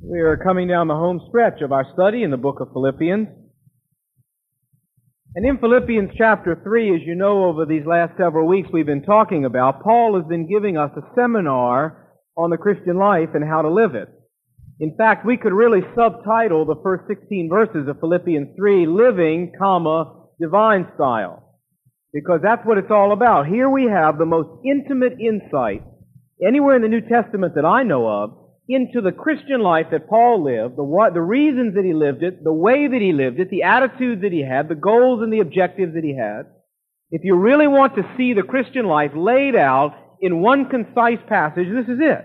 We are coming down the home stretch of our study in the book of Philippians. And in Philippians chapter 3, as you know, over these last several weeks we've been talking about, Paul has been giving us a seminar on the Christian life and how to live it. In fact, we could really subtitle the first 16 verses of Philippians 3, Living, Divine Style. Because that's what it's all about. Here we have the most intimate insight anywhere in the New Testament that I know of into the Christian life that Paul lived, the reasons that he lived it, the way that he lived it, the attitude that he had, the goals and the objectives that he had. If you really want to see the Christian life laid out in one concise passage, this is it.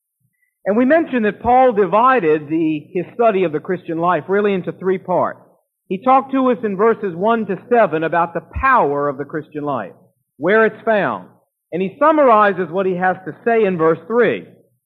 And we mentioned that Paul divided his study of the Christian life really into three parts. He talked to us in verses 1 to 7 about the power of the Christian life, where it's found. And he summarizes what he has to say in verse 3.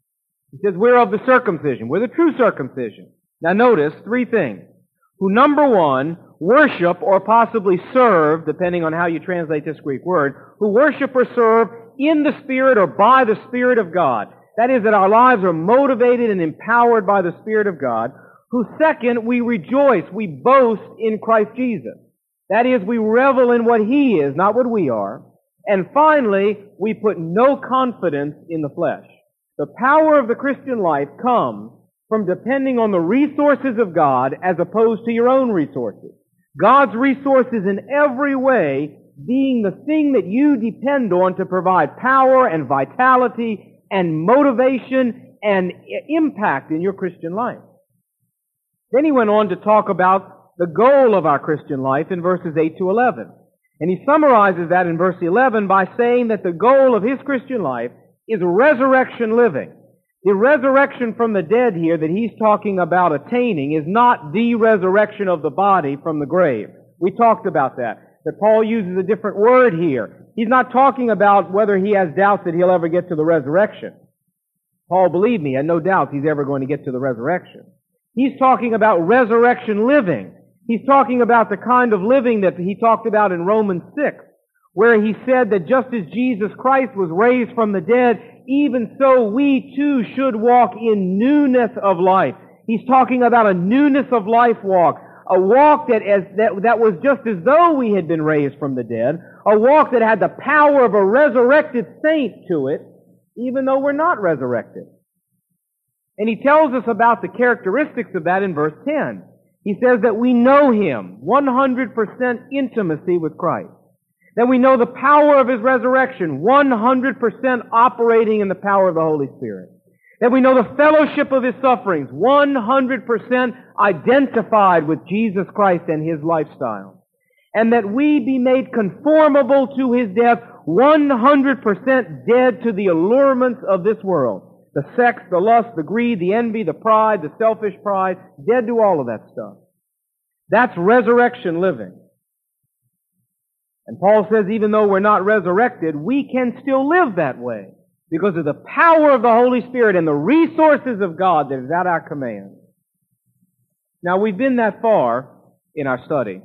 He says, we're of the circumcision. We're the true circumcision. Now notice three things. Who, number one, worship or possibly serve, depending on how you translate this Greek word, who worship or serve in the Spirit or by the Spirit of God. That is, that our lives are motivated and empowered by the Spirit of God. Who, second, we rejoice, we boast in Christ Jesus. That is, we revel in what He is, not what we are. And finally, we put no confidence in the flesh. The power of the Christian life comes from depending on the resources of God as opposed to your own resources. God's resources in every way being the thing that you depend on to provide power and vitality and motivation and impact in your Christian life. Then he went on to talk about the goal of our Christian life in verses 8 to 11. And he summarizes that in verse 11 by saying that the goal of his Christian life is resurrection living. The resurrection from the dead here that he's talking about attaining is not the resurrection of the body from the grave. We talked about that Paul uses a different word here. He's not talking about whether he has doubts that he'll ever get to the resurrection. Paul, believe me, had no doubts he's ever going to get to the resurrection. He's talking about resurrection living. He's talking about the kind of living that he talked about in Romans 6, where he said that just as Jesus Christ was raised from the dead, even so we too should walk in newness of life. He's talking about a newness of life walk, a walk that was just as though we had been raised from the dead, a walk that had the power of a resurrected saint to it, even though we're not resurrected. And he tells us about the characteristics of that in verse 10. He says that we know Him, 100% intimacy with Christ. That we know the power of His resurrection, 100% operating in the power of the Holy Spirit. That we know the fellowship of His sufferings, 100% identified with Jesus Christ and His lifestyle. And that we be made conformable to His death, 100% dead to the allurements of this world. The sex, the lust, the greed, the envy, the pride, the selfish pride, dead to all of that stuff. That's resurrection living. And Paul says even though we're not resurrected, we can still live that way because of the power of the Holy Spirit and the resources of God that is at our command. Now, we've been that far in our study.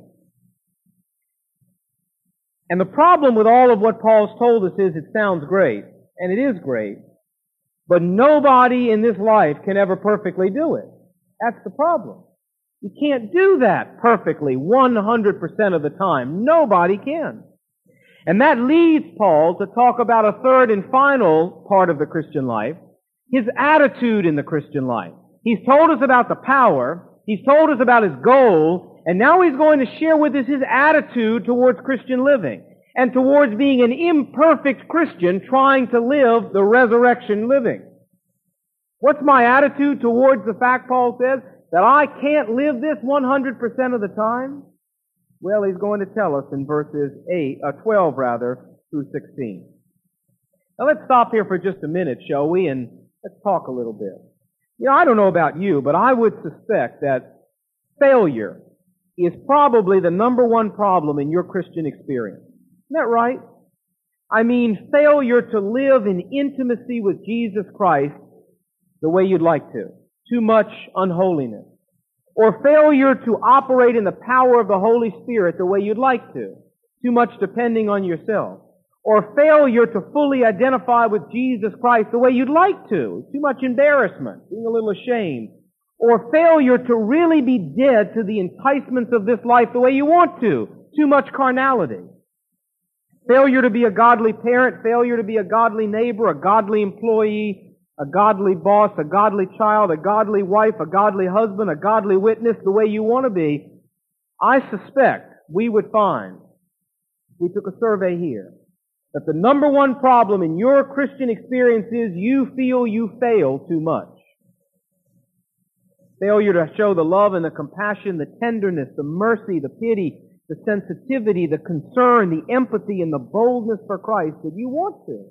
And the problem with all of what Paul's told us is it sounds great, and it is great, but nobody in this life can ever perfectly do it. That's the problem. You can't do that perfectly 100% of the time. Nobody can. And that leads Paul to talk about a third and final part of the Christian life, his attitude in the Christian life. He's told us about the power, he's told us about his goal, and now he's going to share with us his attitude towards Christian living and towards being an imperfect Christian trying to live the resurrection living. What's my attitude towards the fact, Paul says, that I can't live this 100% of the time? Well, he's going to tell us in verses 12 through 16. Now let's stop here for just a minute, shall we, and let's talk a little bit. You know, I don't know about you, but I would suspect that failure is probably the number one problem in your Christian experience. Isn't that right? I mean, failure to live in intimacy with Jesus Christ the way you'd like to. Too much unholiness. Or failure to operate in the power of the Holy Spirit the way you'd like to. Too much depending on yourself. Or failure to fully identify with Jesus Christ the way you'd like to. Too much embarrassment, being a little ashamed. or failure to really be dead to the enticements of this life the way you want to. Too much carnality. Failure to be a godly parent, failure to be a godly neighbor, a godly employee, a godly boss, a godly child, a godly wife, a godly husband, a godly witness, the way you want to be. I suspect we would find, if we took a survey here, that the number one problem in your Christian experience is you feel you fail too much. Failure to show the love and the compassion, the tenderness, the mercy, the pity, the sensitivity, the concern, the empathy, and the boldness for Christ that you want to.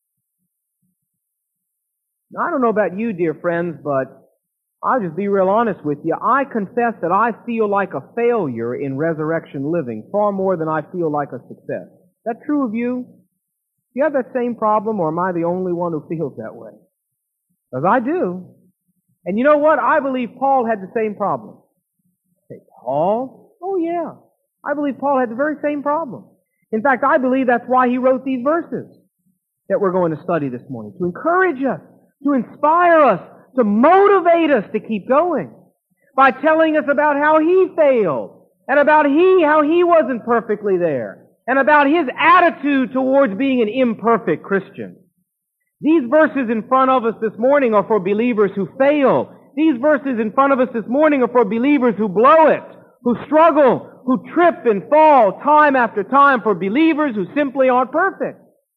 Now, I don't know about you, dear friends, but I'll just be real honest with you. I confess that I feel like a failure in resurrection living far more than I feel like a success. Is that true of you? Do you have that same problem, or am I the only one who feels that way? Because I do. And you know what? I believe Paul had the same problem. Say, Paul? Oh yeah. I believe Paul had the very same problem. In fact, I believe that's why he wrote these verses that we're going to study this morning. To encourage us, to inspire us, to motivate us to keep going. By telling us about how he failed, and about how he wasn't perfectly there, and about his attitude towards being an imperfect Christian. These verses in front of us this morning are for believers who fail. These verses in front of us this morning are for believers who blow it, who struggle, who trip and fall time after time, for believers who simply aren't perfect.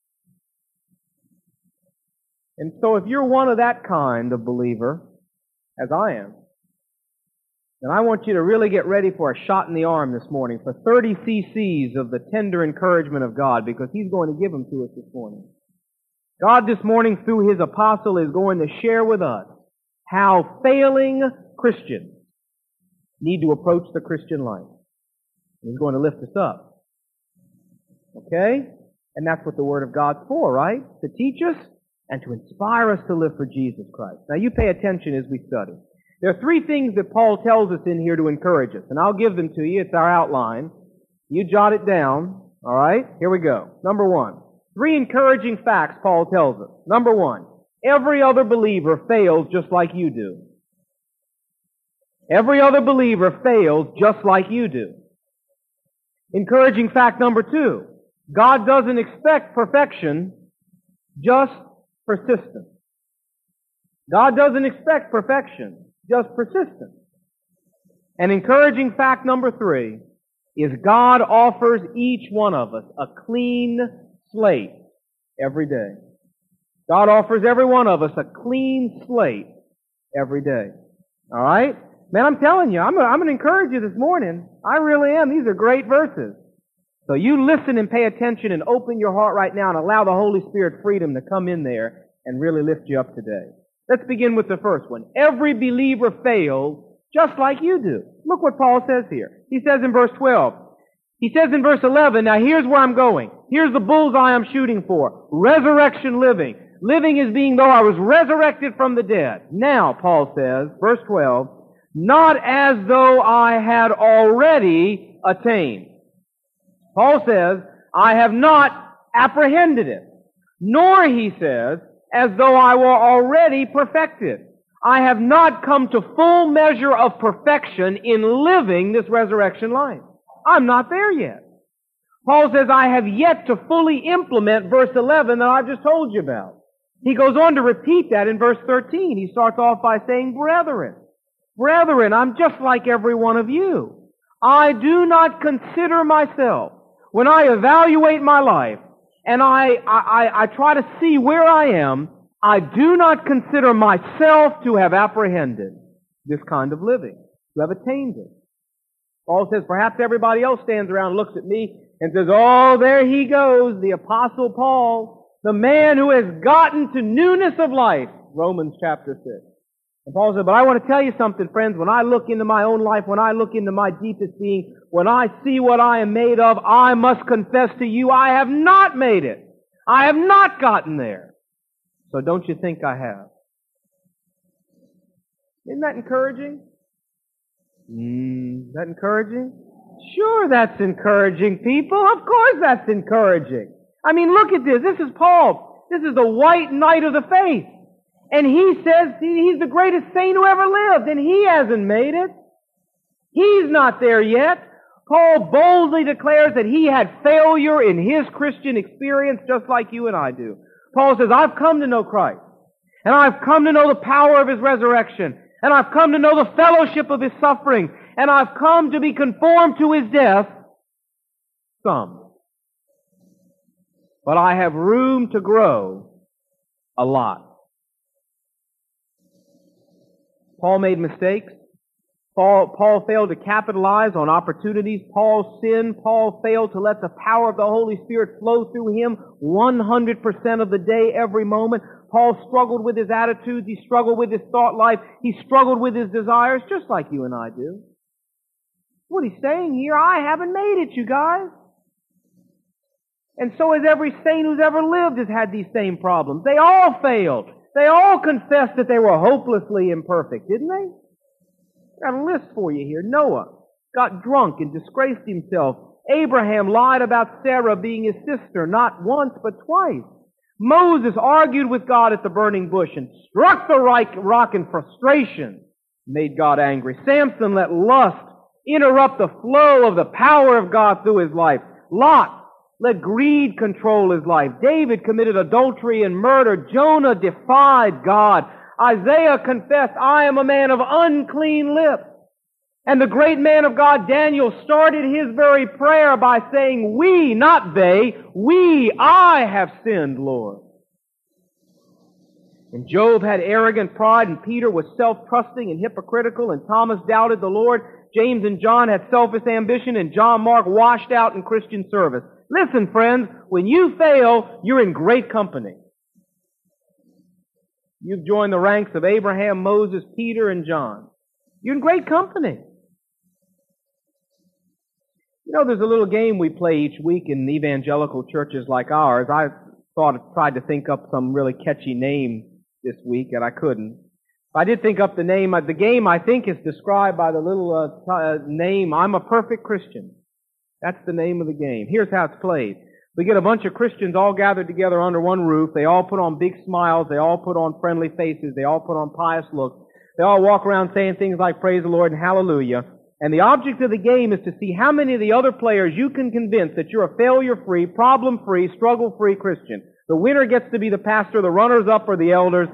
And so if you're one of that kind of believer, as I am, then I want you to really get ready for a shot in the arm this morning, for 30 cc's of the tender encouragement of God, because He's going to give them to us this morning. God this morning, through His apostle, is going to share with us how failing Christians need to approach the Christian life. He's going to lift us up. Okay? And that's what the Word of God's for, right? To teach us and to inspire us to live for Jesus Christ. Now you pay attention as we study. There are three things that Paul tells us in here to encourage us, and I'll give them to you. It's our outline. You jot it down. All right? Here we go. Number one. 3 encouraging facts Paul tells us. Number 1, every other believer fails just like you do. Every other believer fails just like you do. Encouraging fact number 2, God doesn't expect perfection, just persistence. God doesn't expect perfection, just persistence. And encouraging fact number 3 is God offers each one of us a clean slate every day. God offers every one of us a clean slate every day. All right? Man, I'm telling you, I'm going to encourage you this morning. I really am. These are great verses. So you listen and pay attention and open your heart right now and allow the Holy Spirit freedom to come in there and really lift you up today. Let's begin with the first one. Every believer fails just like you do. Look what Paul says here. He says in verse 12. He says in verse 11, now here's where I'm going. Here's the bullseye I'm shooting for. Resurrection living. Living as being though I was resurrected from the dead. Now, Paul says, verse 12, not as though I had already attained. Paul says, I have not apprehended it. Nor, he says, as though I were already perfected. I have not come to full measure of perfection in living this resurrection life. I'm not there yet. Paul says, I have yet to fully implement verse 11 that I've just told you about. He goes on to repeat that in verse 13. He starts off by saying, Brethren, I'm just like every one of you. I do not consider myself, when I evaluate my life, and I try to see where I am, I do not consider myself to have apprehended this kind of living, to have attained it. Paul says, perhaps everybody else stands around and looks at me and says, oh, there he goes, the Apostle Paul, the man who has gotten to newness of life, Romans chapter 6. And Paul said, but I want to tell you something, friends, when I look into my own life, when I look into my deepest being, when I see what I am made of, I must confess to you, I have not made it. I have not gotten there. So don't you think I have? Isn't that encouraging? Is that encouraging? Sure, that's encouraging, people. Of course that's encouraging. I mean, look at this. This is Paul. This is the white knight of the faith. And he says he's the greatest saint who ever lived, and he hasn't made it. He's not there yet. Paul boldly declares that he had failure in his Christian experience just like you and I do. Paul says, I've come to know Christ, and I've come to know the power of His resurrection, and I've come to know the fellowship of His suffering, and I've come to be conformed to His death, some. But I have room to grow a lot. Paul made mistakes. Paul failed to capitalize on opportunities. Paul sinned. Paul failed to let the power of the Holy Spirit flow through him 100% of the day, every moment. Paul struggled with his attitudes. He struggled with his thought life. He struggled with his desires, just like you and I do. What he's saying here, I haven't made it, you guys. And so has every saint who's ever lived has had these same problems. They all failed. They all confessed that they were hopelessly imperfect, didn't they? Got a list for you here. Noah got drunk and disgraced himself. Abraham lied about Sarah being his sister, not once but twice. Moses argued with God at the burning bush and struck the rock in frustration, made God angry. Samson let lust interrupt the flow of the power of God through his life. Lot let greed control his life. David committed adultery and murder. Jonah defied God. Isaiah confessed, I am a man of unclean lips. And the great man of God, Daniel, started his very prayer by saying, we, not they, I have sinned, Lord. And Job had arrogant pride, and Peter was self-trusting and hypocritical, and Thomas doubted the Lord. James and John had selfish ambition, and John Mark washed out in Christian service. Listen, friends, when you fail, you're in great company. You've joined the ranks of Abraham, Moses, Peter, and John. You're in great company. You know, there's a little game we play each week in evangelical churches like ours. I tried to think up some really catchy name this week, and I couldn't. I did think up the name. The game, I think, is described by the little name, I'm a Perfect Christian. That's the name of the game. Here's how it's played. We get a bunch of Christians all gathered together under one roof. They all put on big smiles. They all put on friendly faces. They all put on pious looks. They all walk around saying things like praise the Lord and hallelujah. And the object of the game is to see how many of the other players you can convince that you're a failure-free, problem-free, struggle-free Christian. The winner gets to be the pastor, the runners-up are the elders.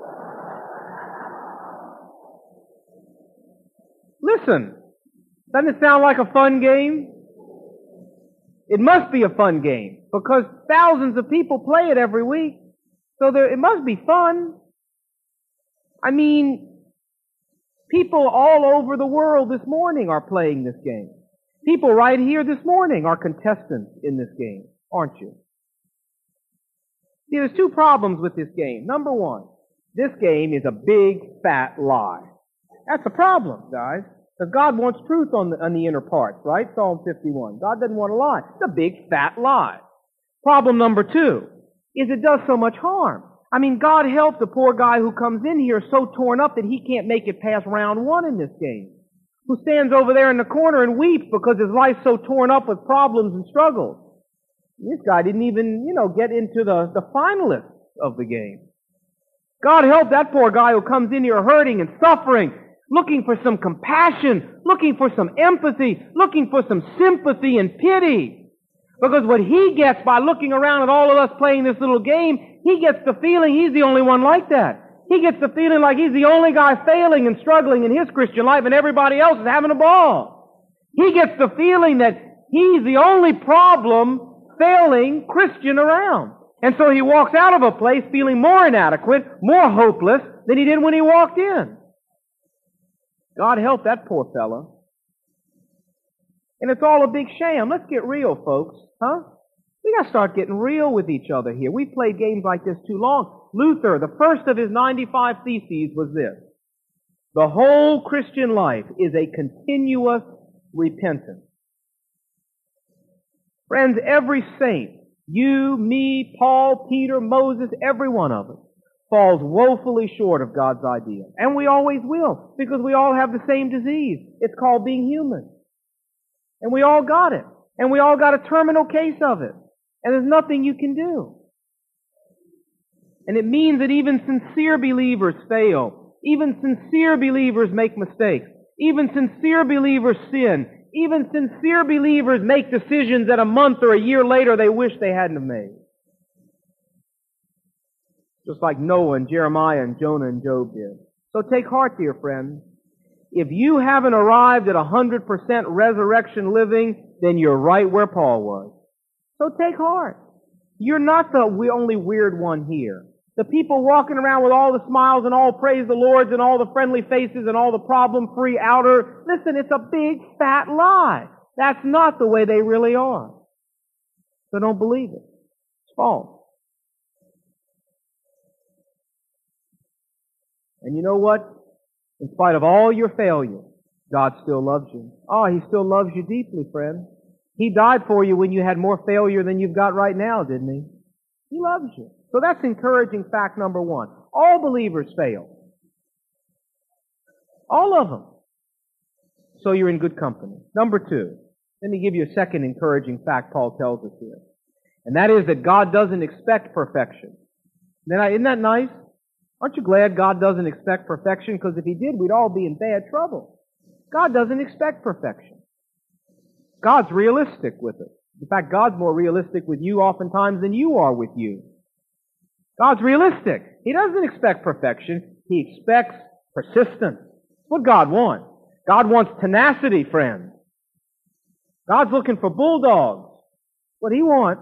Listen, doesn't it sound like a fun game? It must be a fun game because thousands of people play it every week. So it must be fun. I mean, people all over the world this morning are playing this game. People right here this morning are contestants in this game, aren't you? See, there's two problems with this game. Number one, this game is a big, fat lie. That's a problem, guys. Because God wants truth on the inner parts, right? Psalm 51. God doesn't want a lie. It's a big, fat lie. Problem number two is it does so much harm. I mean, God help the poor guy who comes in here so torn up that he can't make it past round one in this game. Who stands over there in the corner and weeps because his life's so torn up with problems and struggles. This guy didn't even, get into the finalists of the game. God help that poor guy who comes in here hurting and suffering, looking for some compassion, looking for some empathy, looking for some sympathy and pity. Because what he gets by looking around at all of us playing this little game, he gets the feeling he's the only one like that. He gets the feeling like he's the only guy failing and struggling in his Christian life and everybody else is having a ball. He gets the feeling that he's the only problem failing Christian around. And so he walks out of a place feeling more inadequate, more hopeless than he did when he walked in. God help that poor fellow. And it's all a big sham. Let's get real, folks. Huh? We got to start getting real with each other here. We've played games like this too long. Luther, the first of his 95 theses was this: the whole Christian life is a continuous repentance. Friends, every saint, you, me, Paul, Peter, Moses, every one of us, falls woefully short of God's ideal. And we always will, because we all have the same disease. It's called being human. And we all got it. And we all got a terminal case of it. And there's nothing you can do. And it means that even sincere believers fail. Even sincere believers make mistakes. Even sincere believers sin. Even sincere believers make decisions that a month or a year later they wish they hadn't have made. Just like Noah and Jeremiah and Jonah and Job did. So take heart, dear friends. If you haven't arrived at 100% resurrection living, then you're right where Paul was. So take heart. You're not the only weird one here. The people walking around with all the smiles and all praise the Lords and all the friendly faces and all the problem-free outer. Listen, it's a big fat lie. That's not the way they really are. So don't believe it. It's false. And you know what? In spite of all your failure, God still loves you. Oh, He still loves you deeply, friend. He died for you when you had more failure than you've got right now, didn't He? He loves you. So that's encouraging fact number one. All believers fail. All of them. So you're in good company. Number two, let me give you a second encouraging fact Paul tells us here. And that is that God doesn't expect perfection. Isn't that nice? Aren't you glad God doesn't expect perfection? Because if He did, we'd all be in bad trouble. God doesn't expect perfection. God's realistic with it. In fact, God's more realistic with you oftentimes than you are with you. God's realistic. He doesn't expect perfection. He expects persistence. That's what God wants. God wants tenacity, friends. God's looking for bulldogs. What He wants.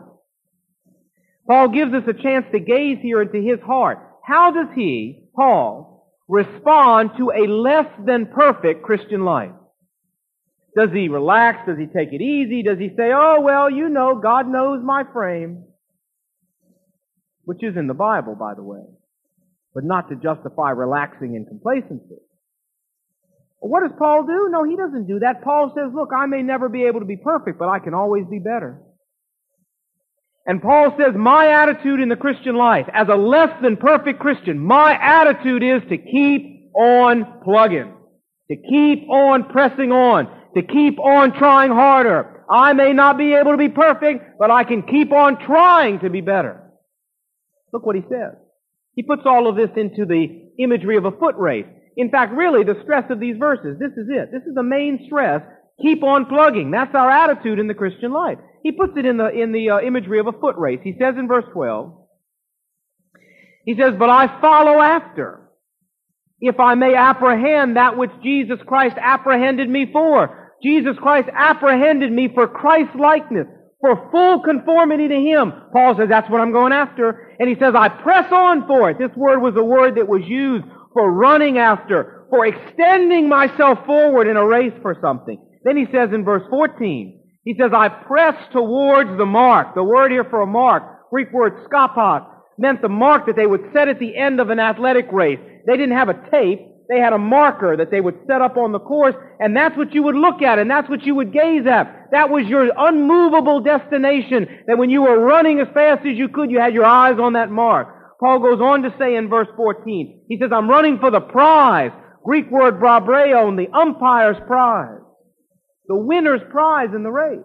Paul gives us a chance to gaze here into his heart. How does he, Paul, respond to a less than perfect Christian life? Does he relax? Does he take it easy? Does he say, oh, well, you know, God knows my frame? Which is in the Bible, by the way. But not to justify relaxing in complacency. Well, what does Paul do? No, he doesn't do that. Paul says, look, I may never be able to be perfect, but I can always be better. And Paul says, my attitude in the Christian life, as a less than perfect Christian, my attitude is to keep on plugging. To keep on pressing on. To keep on trying harder. I may not be able to be perfect, but I can keep on trying to be better. Look what he says. He puts all of this into the imagery of a foot race. In fact, really, the stress of these verses, this is it. This is the main stress. Keep on plugging. That's our attitude in the Christian life. He puts it in the imagery of a foot race. He says in verse 12, he says, but I follow after, if I may apprehend that which Jesus Christ apprehended me for. Jesus Christ apprehended me for Christ's likeness, for full conformity to Him. Paul says, that's what I'm going after. And he says, I press on for it. This word was a word that was used for running after, for extending myself forward in a race for something. Then he says in verse 14, he says, I press towards the mark. The word here for a mark, Greek word skopos, meant the mark that they would set at the end of an athletic race. They didn't have a tape. They had a marker that they would set up on the course, and that's what you would look at, and that's what you would gaze at. That was your unmovable destination, that when you were running as fast as you could, you had your eyes on that mark. Paul goes on to say in verse 14, he says, I'm running for the prize. Greek word brabreo, the umpire's prize. The winner's prize in the race.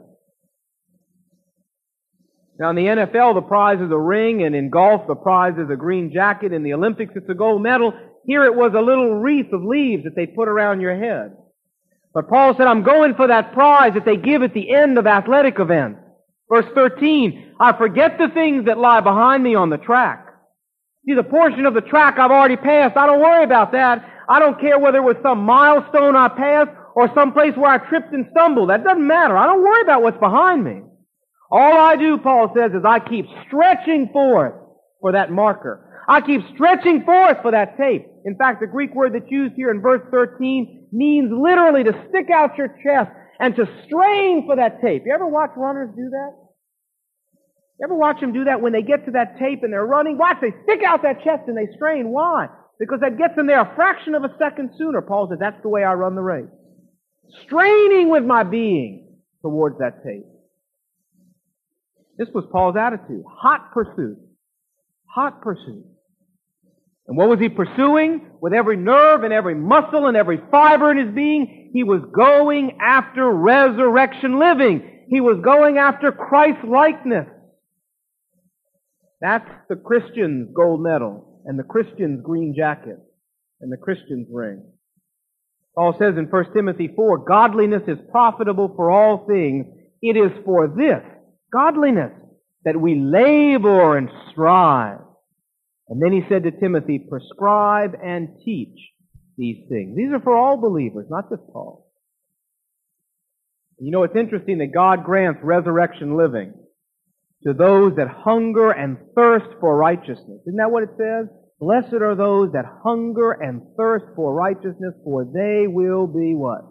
Now in the NFL, the prize is a ring, and in golf, the prize is a green jacket. In the Olympics, it's a gold medal. Here it was a little wreath of leaves that they put around your head. But Paul said, I'm going for that prize that they give at the end of athletic events. Verse 13, I forget the things that lie behind me on the track. See, the portion of the track I've already passed, I don't worry about that. I don't care whether it was some milestone I passed or some place where I tripped and stumbled. That doesn't matter. I don't worry about what's behind me. All I do, Paul says, is I keep stretching forth for that marker. I keep stretching forth for that tape. In fact, the Greek word that's used here in verse 13 means literally to stick out your chest and to strain for that tape. You ever watch runners do that? You ever watch them do that when they get to that tape and they're running? Watch, they stick out that chest and they strain. Why? Because that gets them there a fraction of a second sooner. Paul says, that's the way I run the race. Straining with my being towards that tape. This was Paul's attitude. Hot pursuit. Hot pursuit. And what was he pursuing? With every nerve and every muscle and every fiber in his being, he was going after resurrection living. He was going after Christ likeness. That's the Christian's gold medal, and the Christian's green jacket, and the Christian's ring. Paul says in 1 Timothy 4, godliness is profitable for all things. It is for this, godliness, that we labor and strive. And then he said to Timothy, prescribe and teach these things. These are for all believers, not just Paul. You know, it's interesting that God grants resurrection living to those that hunger and thirst for righteousness. Isn't that what it says? Blessed are those that hunger and thirst for righteousness, for they will be what?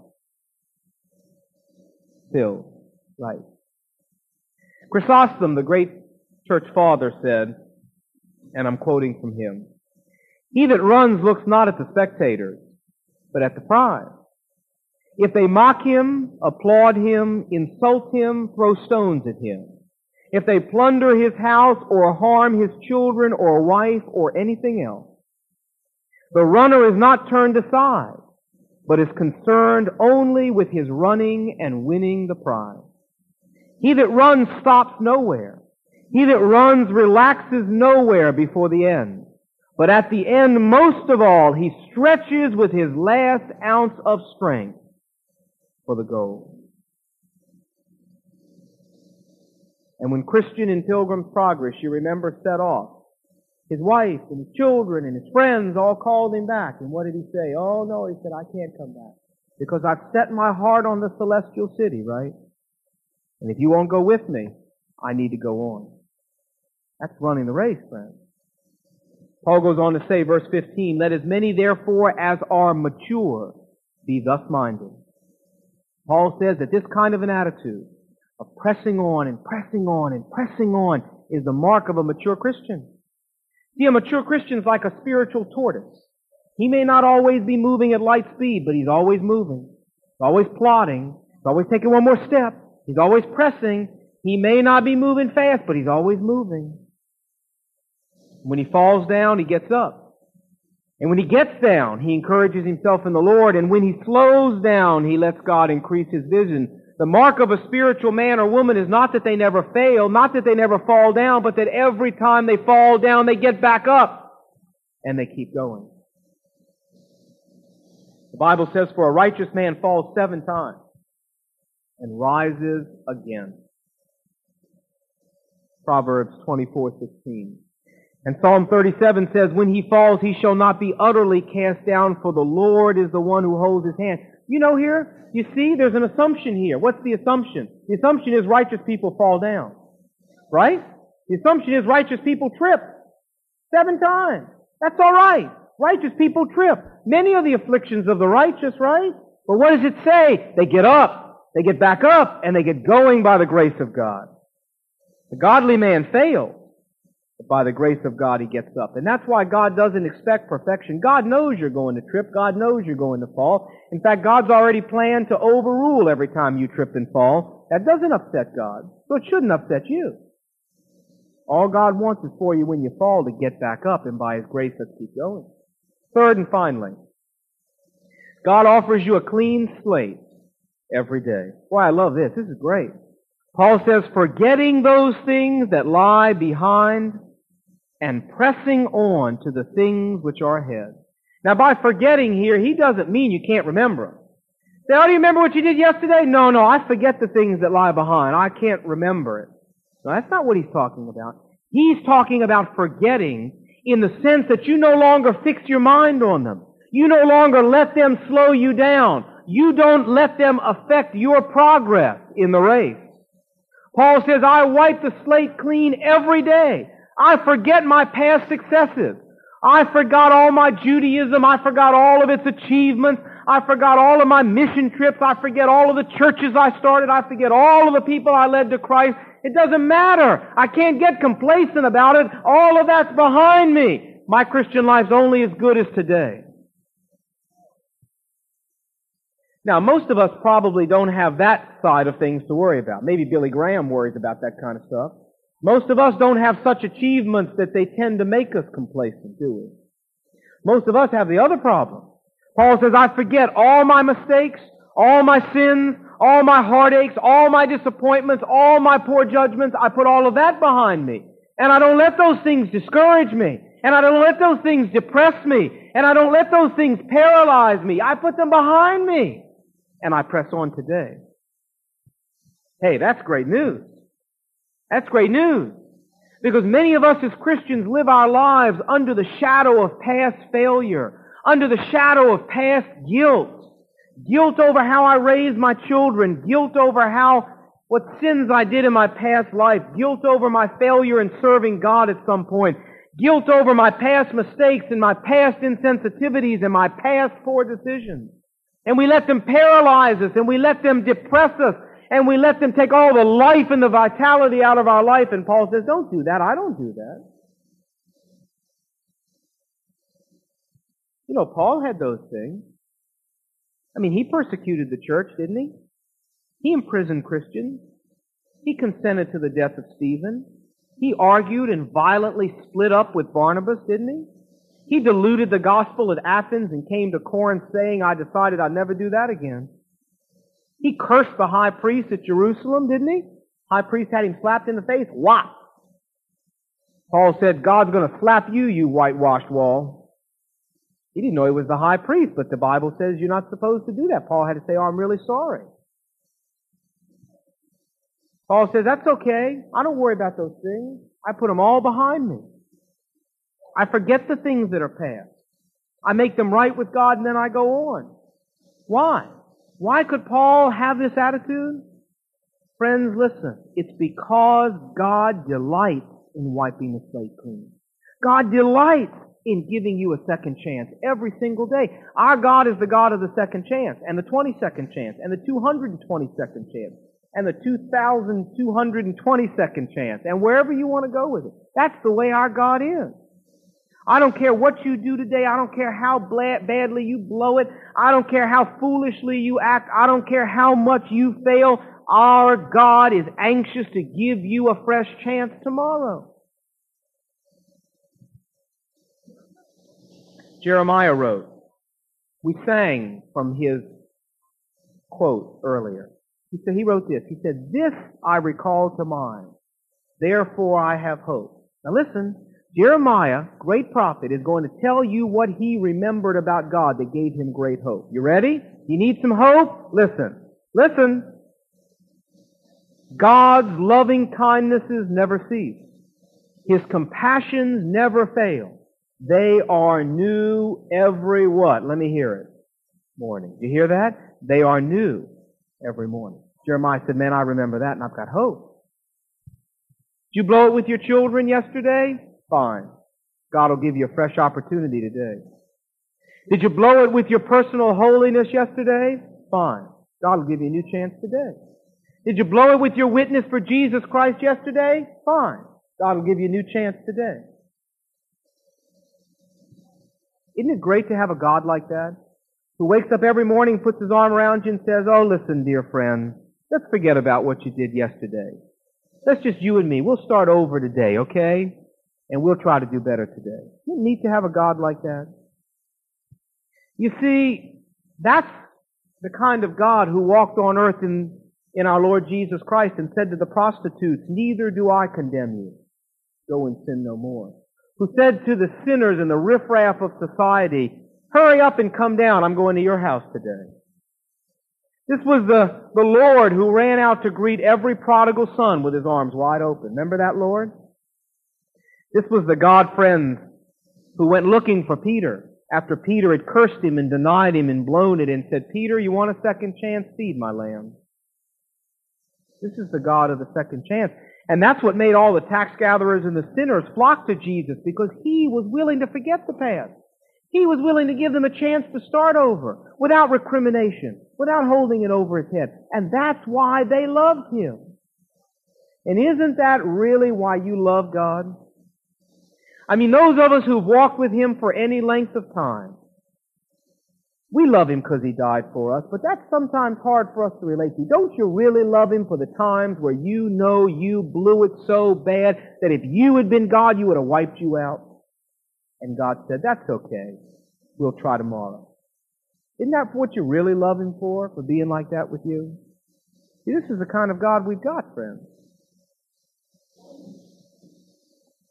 Filled. Right. Chrysostom, the great church father, said, and I'm quoting from him, he that runs looks not at the spectators, but at the prize. If they mock him, applaud him, insult him, throw stones at him. If they plunder his house or harm his children or wife or anything else, the runner is not turned aside, but is concerned only with his running and winning the prize. He that runs stops nowhere. He that runs relaxes nowhere before the end. But at the end, most of all, he stretches with his last ounce of strength for the goal. And when Christian in Pilgrim's Progress, you remember, set off, his wife and his children and his friends all called him back. And what did he say? Oh no, he said, I can't come back because I've set my heart on the celestial city, right? And if you won't go with me, I need to go on. That's running the race, friends. Paul goes on to say, verse 15, let as many therefore as are mature be thus minded. Paul says that this kind of an attitude of pressing on and pressing on and pressing on is the mark of a mature Christian. See, a mature Christian is like a spiritual tortoise. He may not always be moving at light speed, but he's always moving. He's always plodding. He's always taking one more step. He's always pressing. He may not be moving fast, but he's always moving. When he falls down, he gets up. And when he gets down, he encourages himself in the Lord. And when he slows down, he lets God increase his vision. The mark of a spiritual man or woman is not that they never fail, not that they never fall down, but that every time they fall down, they get back up and they keep going. The Bible says, for a righteous man falls 7 times and rises again. Proverbs 24:16. And Psalm 37 says, when he falls, he shall not be utterly cast down, for the Lord is the one who holds his hand. You know here, you see, there's an assumption here. What's the assumption? The assumption is righteous people fall down. Right? The assumption is righteous people trip. 7 times. That's all right. Righteous people trip. Many are the afflictions of the righteous, right? But what does it say? They get up, they get back up, and they get going by the grace of God. The godly man fails, but by the grace of God he gets up. And that's why God doesn't expect perfection. God knows you're going to trip. God knows you're going to fall. In fact, God's already planned to overrule every time you trip and fall. That doesn't upset God, so it shouldn't upset you. All God wants is for you when you fall to get back up, and by His grace, let's keep going. Third and finally, God offers you a clean slate every day. Boy, I love this. This is great. Paul says, forgetting those things that lie behind and pressing on to the things which are ahead. Now, by forgetting here, he doesn't mean you can't remember them. Say, oh, do you remember what you did yesterday? No, I forget the things that lie behind. I can't remember it. No, that's not what he's talking about. He's talking about forgetting in the sense that you no longer fix your mind on them. You no longer let them slow you down. You don't let them affect your progress in the race. Paul says, I wipe the slate clean every day. I forget my past successes. I forgot all my Judaism. I forgot all of its achievements. I forgot all of my mission trips. I forget all of the churches I started. I forget all of the people I led to Christ. It doesn't matter. I can't get complacent about it. All of that's behind me. My Christian life's only as good as today. Now, most of us probably don't have that side of things to worry about. Maybe Billy Graham worries about that kind of stuff. Most of us don't have such achievements that they tend to make us complacent, do we? Most of us have the other problem. Paul says, I forget all my mistakes, all my sins, all my heartaches, all my disappointments, all my poor judgments. I put all of that behind me. And I don't let those things discourage me. And I don't let those things depress me. And I don't let those things paralyze me. I put them behind me. And I press on today. Hey, that's great news. That's great news. Because many of us as Christians live our lives under the shadow of past failure, under the shadow of past guilt. Guilt over how I raised my children, guilt over what sins I did in my past life, guilt over my failure in serving God at some point, guilt over my past mistakes and my past insensitivities and my past poor decisions. And we let them paralyze us, and we let them depress us, and we let them take all the life and the vitality out of our life. And Paul says, don't do that. I don't do that. You know, Paul had those things. I mean, he persecuted the church, didn't he? He imprisoned Christians. He consented to the death of Stephen. He argued and violently split up with Barnabas, didn't he? He diluted the gospel at Athens and came to Corinth saying, I decided I'd never do that again. He cursed the high priest at Jerusalem, didn't he? High priest had him slapped in the face. Whop! Paul said, God's going to slap you, you whitewashed wall. He didn't know he was the high priest, but the Bible says you're not supposed to do that. Paul had to say, oh, I'm really sorry. Paul says, that's okay. I don't worry about those things. I put them all behind me. I forget the things that are past. I make them right with God and then I go on. Why? Why could Paul have this attitude? Friends, listen. It's because God delights in wiping the slate clean. God delights in giving you a second chance every single day. Our God is the God of the second chance, and the 22nd chance, and the 222nd chance, and the 2,222nd chance, and wherever you want to go with it. That's the way our God is. I don't care what you do today. I don't care how badly you blow it. I don't care how foolishly you act. I don't care how much you fail. Our God is anxious to give you a fresh chance tomorrow. Jeremiah wrote, we sang from his quote earlier. He wrote this. He said, this I recall to mind, therefore I have hope. Now listen, Jeremiah, great prophet, is going to tell you what he remembered about God that gave him great hope. You ready? You need some hope? Listen. Listen. God's loving kindnesses never cease. His compassions never fail. They are new every what? Let me hear it. Morning. You hear that? They are new every morning. Jeremiah said, man, I remember that and I've got hope. Did you blow it with your children yesterday? Fine. God will give you a fresh opportunity today. Did you blow it with your personal holiness yesterday? Fine. God will give you a new chance today. Did you blow it with your witness for Jesus Christ yesterday? Fine. God will give you a new chance today. Isn't it great to have a God like that? Who wakes up every morning, puts his arm around you and says, oh, listen, dear friend, let's forget about what you did yesterday. That's just you and me. We'll start over today, okay? And we'll try to do better today. Isn't it neat to have a God like that? You see, that's the kind of God who walked on earth in our Lord Jesus Christ and said to the prostitutes, neither do I condemn you. Go and sin no more. Who said to the sinners and the riffraff of society, hurry up and come down. I'm going to your house today. This was the Lord who ran out to greet every prodigal son with his arms wide open. Remember that Lord? This was the God friend who went looking for Peter after Peter had cursed him and denied him and blown it and said, Peter, you want a second chance? Feed my lambs. This is the God of the second chance. And that's what made all the tax gatherers and the sinners flock to Jesus, because He was willing to forget the past. He was willing to give them a chance to start over without recrimination, without holding it over His head. And that's why they loved Him. And isn't that really why you love God? I mean, those of us who've walked with Him for any length of time, we love Him because He died for us, but that's sometimes hard for us to relate to. Don't you really love Him for the times where you know you blew it so bad that if you had been God, you would have wiped you out? And God said, that's okay. We'll try tomorrow. Isn't that what you really love Him for being like that with you? See, this is the kind of God we've got, friends.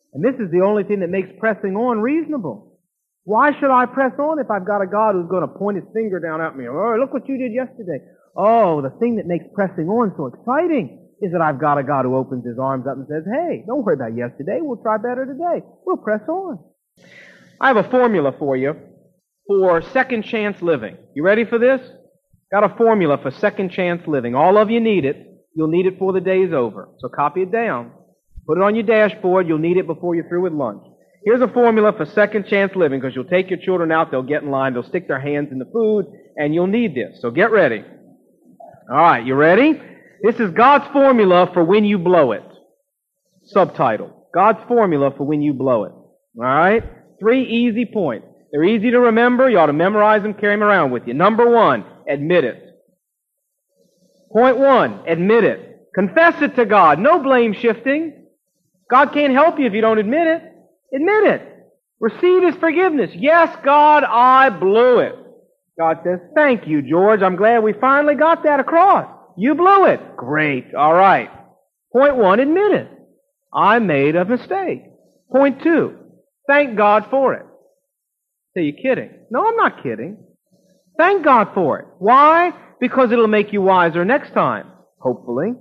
And this is the only thing that makes pressing on reasonable. Why should I press on if I've got a God who's going to point his finger down at me? Oh, look what you did yesterday. Oh, the thing that makes pressing on so exciting is that I've got a God who opens his arms up and says, hey, don't worry about yesterday. We'll try better today. We'll press on. I have a formula for you for second chance living. You ready for this? Got a formula for second chance living. All of you need it. You'll need it before the day is over. So copy it down. Put it on your dashboard. You'll need it before you're through with lunch. Here's a formula for second chance living, because you'll take your children out, they'll get in line, they'll stick their hands in the food, and you'll need this. So get ready. All right, you ready? This is God's formula for when you blow it. Subtitle: God's formula for when you blow it. All right? 3 easy points. They're easy to remember. You ought to memorize them, carry them around with you. Number 1, admit it. Point 1, admit it. Confess it to God. No blame shifting. God can't help you if you don't admit it. Admit it. Receive his forgiveness. Yes, God, I blew it. God says, thank you, George. I'm glad we finally got that across. You blew it. Great. All right. Point 1, admit it. I made a mistake. Point 2, thank God for it. Say, you kidding? No, I'm not kidding. Thank God for it. Why? Because it'll make you wiser next time, hopefully.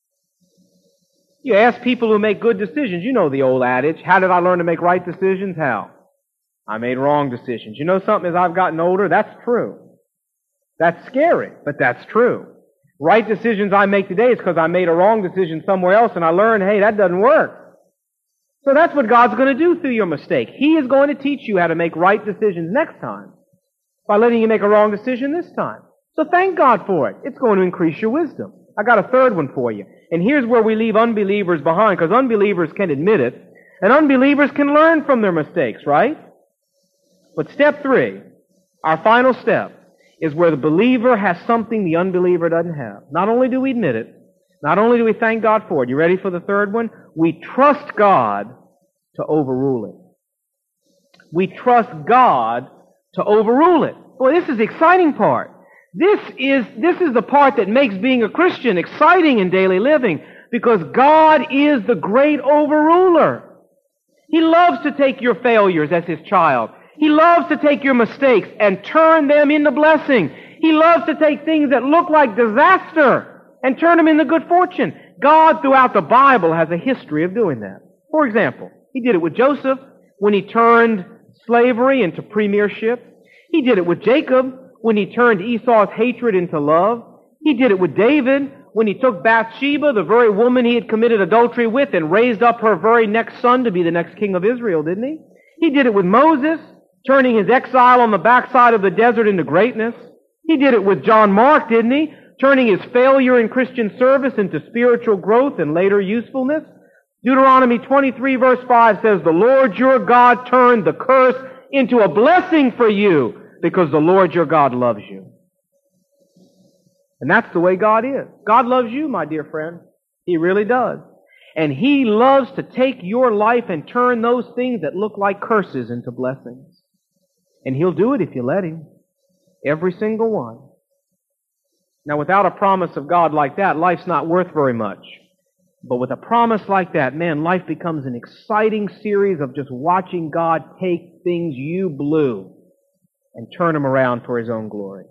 You ask people who make good decisions. You know the old adage, how did I learn to make right decisions? How? I made wrong decisions. You know something, as I've gotten older, that's true. That's scary, but that's true. Right decisions I make today is because I made a wrong decision somewhere else and I learned, hey, that doesn't work. So that's what God's going to do through your mistake. He is going to teach you how to make right decisions next time by letting you make a wrong decision this time. So thank God for it. It's going to increase your wisdom. I got a third one for you. And here's where we leave unbelievers behind, because unbelievers can admit it, and unbelievers can learn from their mistakes, right? But step 3, our final step, is where the believer has something the unbeliever doesn't have. Not only do we admit it, not only do we thank God for it, you ready for the third one? We trust God to overrule it. We trust God to overrule it. Boy, this is the exciting part. This is the part that makes being a Christian exciting in daily living, because God is the great overruler. He loves to take your failures as his child. He loves to take your mistakes and turn them into blessing. He loves to take things that look like disaster and turn them into good fortune. God, throughout the Bible, has a history of doing that. For example, he did it with Joseph when he turned slavery into premiership. He did it with Jacob when he turned Esau's hatred into love. He did it with David when he took Bathsheba, the very woman he had committed adultery with, and raised up her very next son to be the next king of Israel, didn't he? He did it with Moses, turning his exile on the backside of the desert into greatness. He did it with John Mark, didn't he? Turning his failure in Christian service into spiritual growth and later usefulness. Deuteronomy 23 verse 5 says, the Lord your God turned the curse into a blessing for you, because the Lord your God loves you. And that's the way God is. God loves you, my dear friend. He really does. And he loves to take your life and turn those things that look like curses into blessings. And he'll do it if you let him. Every single one. Now, without a promise of God like that, life's not worth very much. But with a promise like that, man, life becomes an exciting series of just watching God take things you blew and turn them around for his own glory.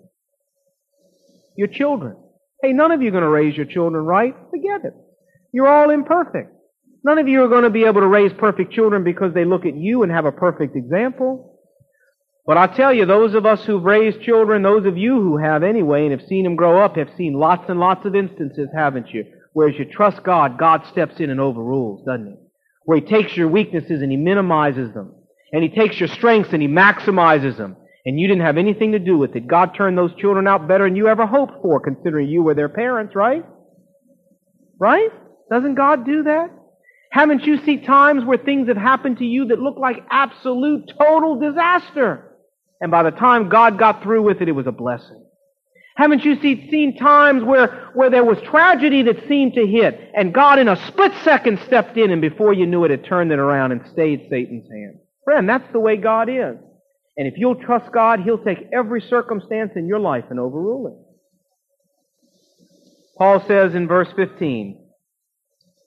Your children. Hey, none of you are going to raise your children right. Forget it. You're all imperfect. None of you are going to be able to raise perfect children because they look at you and have a perfect example. But I tell you, those of us who've raised children, those of you who have anyway, and have seen them grow up, have seen lots and lots of instances, haven't you? Whereas you trust God, God steps in and overrules, doesn't he? Where he takes your weaknesses and he minimizes them. And he takes your strengths and he maximizes them. And you didn't have anything to do with it. God turned those children out better than you ever hoped for, considering you were their parents, right? Right? Doesn't God do that? Haven't you seen times where things have happened to you that look like absolute, total disaster? And by the time God got through with it, it was a blessing. Haven't you seen times where there was tragedy that seemed to hit, and God in a split second stepped in, and before you knew it, it turned it around and stayed Satan's hand? Friend, that's the way God is. And if you'll trust God, he'll take every circumstance in your life and overrule it. Paul says in verse 15,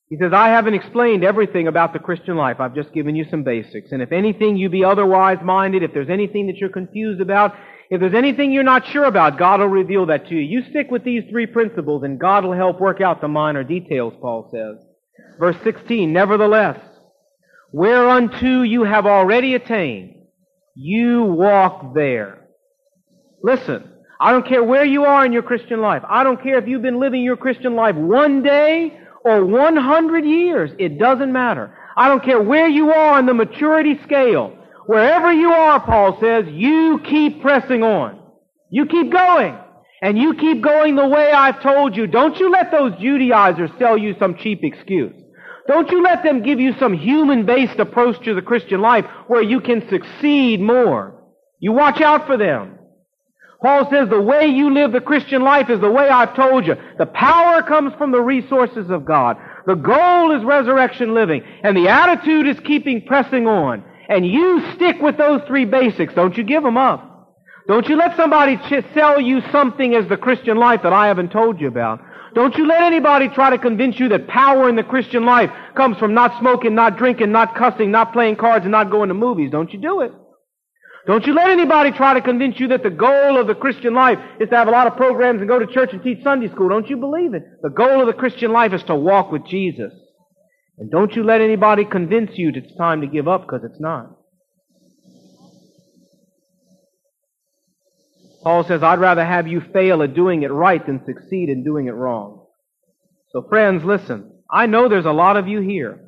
He says, I haven't explained everything about the Christian life. I've just given you some basics. And if anything you be otherwise minded, if there's anything that you're confused about, if there's anything you're not sure about, God will reveal that to you. You stick with these three principles and God will help work out the minor details, Paul says. Verse 16, nevertheless, whereunto you have already attained, you walk there. Listen, I don't care where you are in your Christian life. I don't care if you've been living your Christian life one day or 100 years. It doesn't matter. I don't care where you are on the maturity scale. Wherever you are, Paul says, you keep pressing on. You keep going. And you keep going the way I've told you. Don't you let those Judaizers sell you some cheap excuse. Don't you let them give you some human-based approach to the Christian life where you can succeed more. You watch out for them. Paul says the way you live the Christian life is the way I've told you. The power comes from the resources of God. The goal is resurrection living. And the attitude is pressing on. And you stick with those three basics. Don't you give them up. Don't you let somebody sell you something as the Christian life that I haven't told you about. Don't you let anybody try to convince you that power in the Christian life comes from not smoking, not drinking, not cussing, not playing cards, and not going to movies. Don't you do it. Don't you let anybody try to convince you that the goal of the Christian life is to have a lot of programs and go to church and teach Sunday school. Don't you believe it. The goal of the Christian life is to walk with Jesus. And don't you let anybody convince you that it's time to give up, because it's not. Paul says, I'd rather have you fail at doing it right than succeed in doing it wrong. So friends, listen. I know there's a lot of you here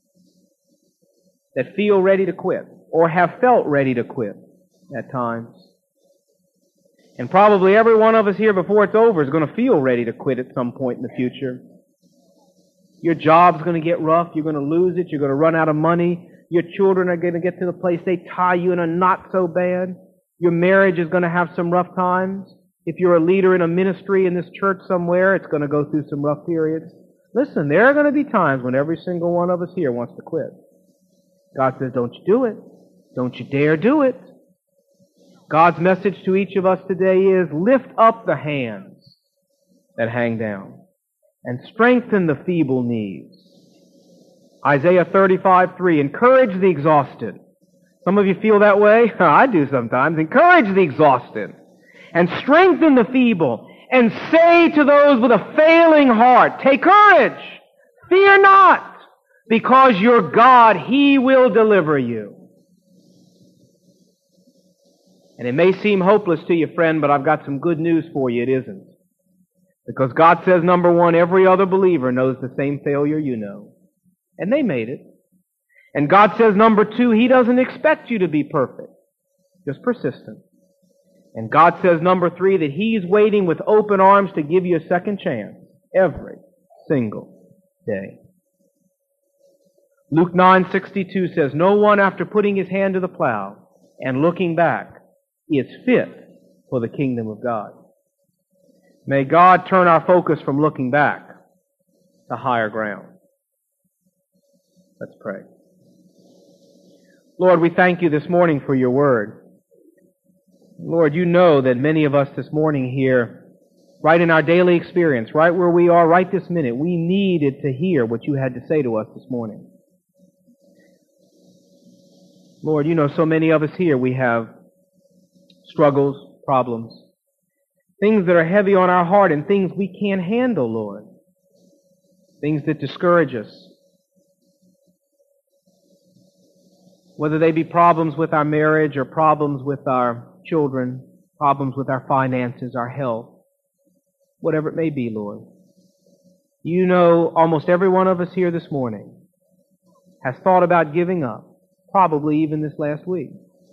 that feel ready to quit, or have felt ready to quit at times. And probably every one of us here before it's over is going to feel ready to quit at some point in the future. Your job's going to get rough. You're going to lose it. You're going to run out of money. Your children are going to get to the place they tie you in a knot so bad. Your marriage is going to have some rough times. If you're a leader in a ministry in this church somewhere, it's going to go through some rough periods. Listen, there are going to be times when every single one of us here wants to quit. God says, don't you do it. Don't you dare do it. God's message to each of us today is, lift up the hands that hang down and strengthen the feeble knees. Isaiah 35:3, encourage the exhausted. Some of you feel that way? I do sometimes. Encourage the exhausted and strengthen the feeble, and say to those with a failing heart, take courage, fear not, because your God, He will deliver you. And it may seem hopeless to you, friend, but I've got some good news for you. It isn't. Because God says, number one, every other believer knows the same failure you know. And they made it. And God says, number two, He doesn't expect you to be perfect, just persistent. And God says, number three, that He's waiting with open arms to give you a second chance every single day. Luke 9:62 says, no one after putting his hand to the plow and looking back is fit for the kingdom of God. May God turn our focus from looking back to higher ground. Let's pray. Lord, we thank you this morning for your word. Lord, you know that many of us this morning here, right in our daily experience, right where we are right this minute, we needed to hear what you had to say to us this morning. Lord, you know so many of us here, we have struggles, problems, things that are heavy on our heart and things we can't handle, Lord. Things that discourage us. Whether they be problems with our marriage or problems with our children, problems with our finances, our health, whatever it may be, Lord. You know almost every one of us here this morning has thought about giving up, probably even this last week.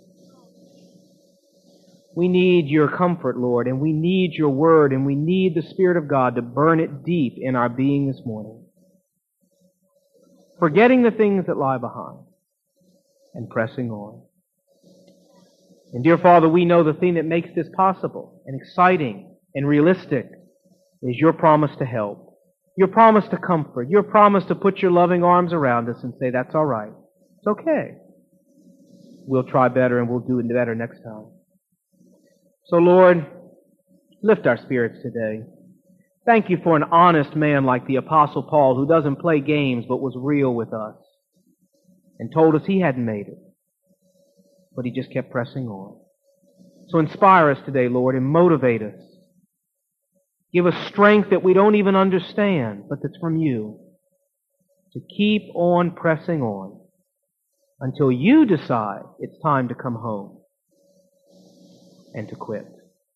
We need your comfort, Lord, and we need your word, and we need the Spirit of God to burn it deep in our being this morning. Forgetting the things that lie behind and pressing on. And dear Father, we know the thing that makes this possible and exciting and realistic is your promise to help, your promise to comfort, your promise to put your loving arms around us and say, that's all right. It's okay. We'll try better and we'll do it better next time. So Lord, lift our spirits today. Thank you for an honest man like the Apostle Paul who doesn't play games but was real with us and told us he hadn't made it, but he just kept pressing on. So inspire us today, Lord, and motivate us. Give us strength that we don't even understand, but that's from you, to keep on pressing on until you decide it's time to come home and to quit.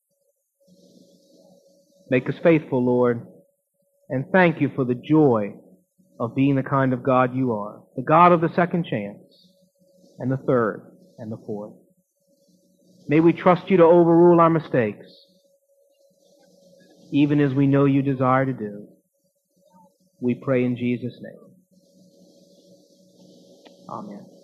Make us faithful, Lord, and thank you for the joy of being the kind of God you are, the God of the second chance, and the third, and the fourth. May we trust you to overrule our mistakes, even as we know you desire to do. We pray in Jesus' name. Amen.